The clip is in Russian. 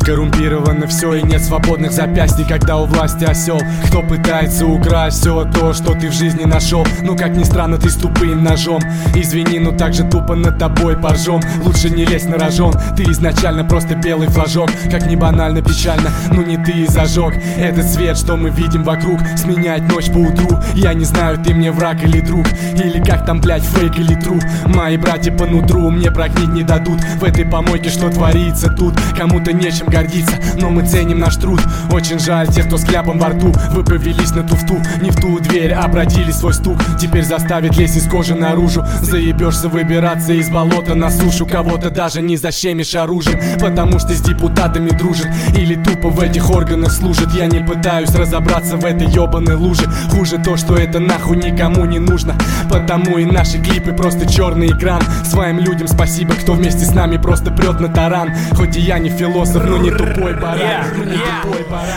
Тут коррумпировано все и нет свободных запястий, когда у власти осел, кто пытается украсть все то, что ты в жизни нашел. Но как ни странно, ты с тупым ножом. Извини, но так же тупо над тобой поржем. Лучше не лезь на рожон, ты изначально просто белый флажок. Как ни банально печально, но не ты и зажег этот свет, что мы видим вокруг. Сменять ночь по утру, я не знаю, ты мне враг или друг, или как там, блять, фейк или тру. Мои братья по нутру мне прогнить не дадут. В этой помойке что творится тут, кому-то нечем гордиться, но мы ценим наш труд. Очень жаль тех, кто с кляпом во рту. Вы повелись на туфту, не в ту дверь обратили свой стук. Теперь заставит лезть из кожи наружу. Заебешься выбираться из болота на сушу. Кого-то даже не защемишь оружием, потому что с депутатами дружит или тупо в этих органах служит. Я не пытаюсь разобраться в этой ебаной луже. Хуже то, что это нахуй никому не нужно, потому и наши клипы просто черный экран. Своим людям спасибо, кто вместе с нами просто прет на таран. Хоть и я не философ, но не тупой баран.